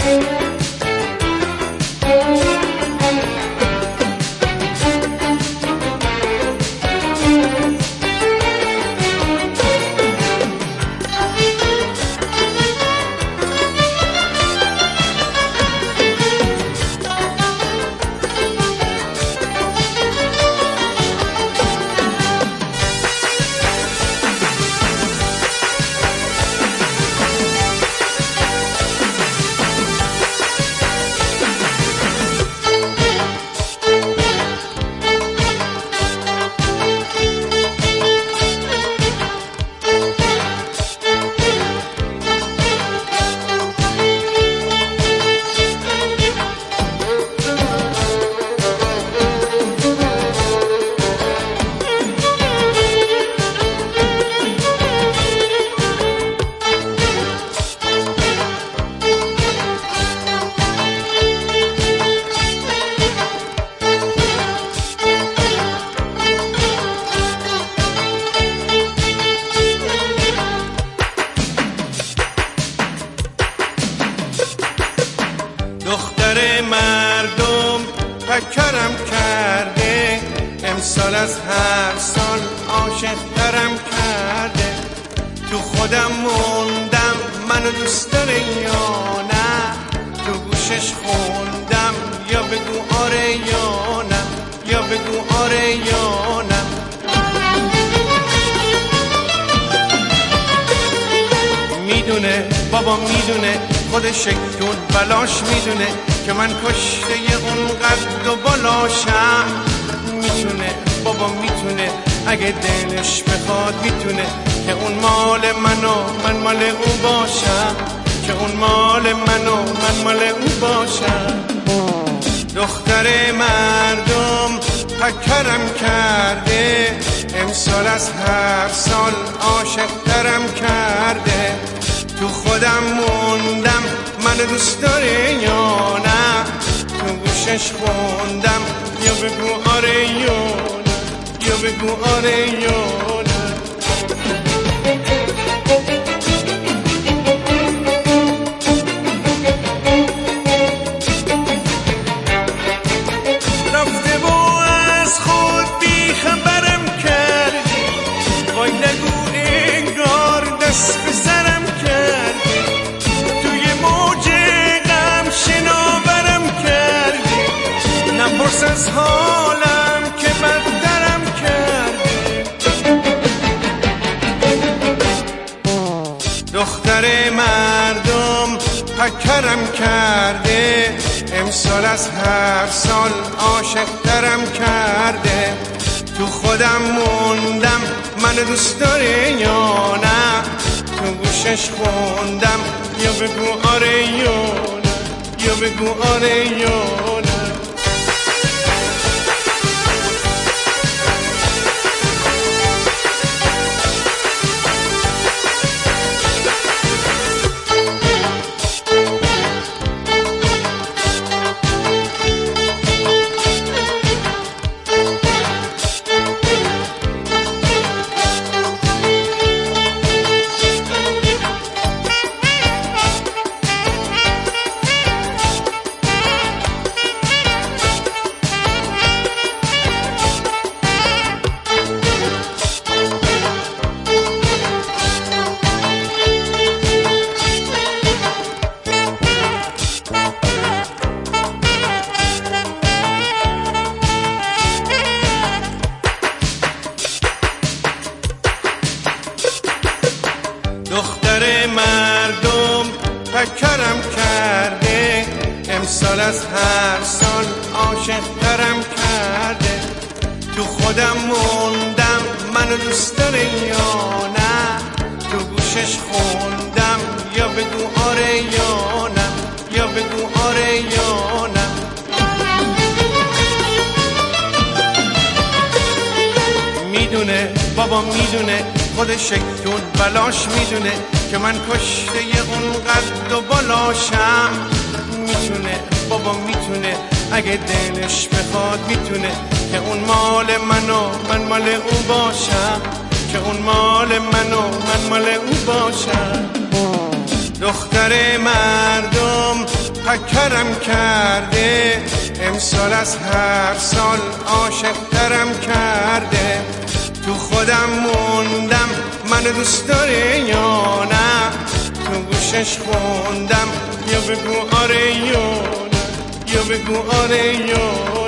دختر مردم فکرم کرده، امسال از هر سال عاشق ترم کرده. تو خودم موندم منو دوست داره یا نه، تو گوشش خوندم یا بگو آره یا نه، یا بگو آره یا نه. میدونه بابا میدونه، خودش دون بلاش میدونه که من کشته اون قد و بالاشم. میتونه بابا میتونه، اگه دلش بخواد میتونه که اون مال منو من مال او باشم، که اون مال منو من مال او باشم. دختر مردم فکرم کرده، امسال از هر سال عاشق ترم کرده. تو خودم موندم منو دوست داره یا نه، تو گوشش خوندم یا بگو آره یا نه، یا بگو آره یا نه. رفته و از خود بی خبرم کردی، وای نگو انگار دست به سرم کردی. توی موج غم شناورم کردی، نپرس از حالم که بدترم کردی. دختر مردم فکرم کرده، امسال از هر سال عاشق ترم کرده. تو خودم موندم منو دوست داره یا نه، تو گوشش خوندم یا بگو آره یا نه، یا بگو آره یا نه. دختر مردم فکرم کرده، امسال از هر سال عاشق ترم کرده. تو خودم موندم منو دوست داره یا نه، تو گوشش خوندم یا بگو آره یا نه، یا بگو آره یا نه. میدونه بابا میدونه، خودش دون بلاش میدونه که من کشته اون قد و بالاشم. میتونه بابا میتونه، اگه دلش بخواد میتونه که اون مال منو من مال او باشم، که اون مال منو من مال او باشم. دختر مردم متفکرم کرده، امسال از هر سال عاشق ترم کرده. تو خودم موندم منو دوست داره یا نه، تو گوشش خوندم یا بگو آره یا نه، یا بگو آره یا